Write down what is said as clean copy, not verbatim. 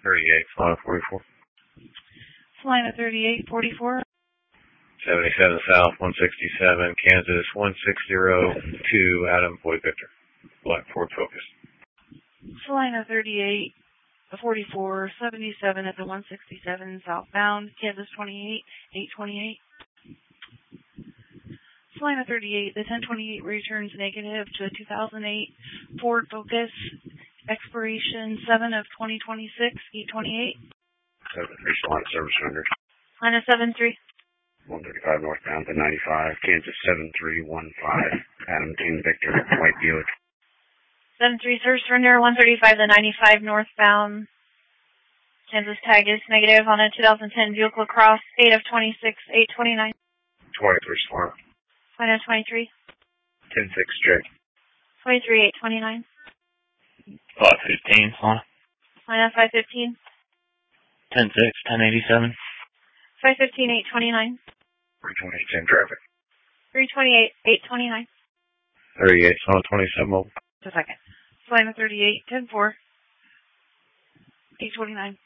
38, Solana 44. Salina 38, 44. 77 South, 167, Kansas 1602, Adam Boy Victor. Black Ford Focus. Salina 38, 44, 77 at the 167 southbound, Kansas 28, 828. Salina 38, the 1028 returns negative to a 2008 Ford Focus, expiration 7 of 2026, 828. 73 Solana Service Surrender. Salina 73. 135 northbound to 95, Kansas 7315, Adam Team Victor, White Buick. 73 Service Surrender, 135 to 95 northbound, Kansas tag is negative on a 2010 Buick LaCrosse, 8 of 26, 829. 23 Solana. Salina 23. 106 J. 23, 829. 515, Solana. Salina 515. 10-6, 1087. 515, 829. 328 10 traffic. 328, 829. 38 Solana 27 mobile. Just a second. Salina 38, 10-4. 829.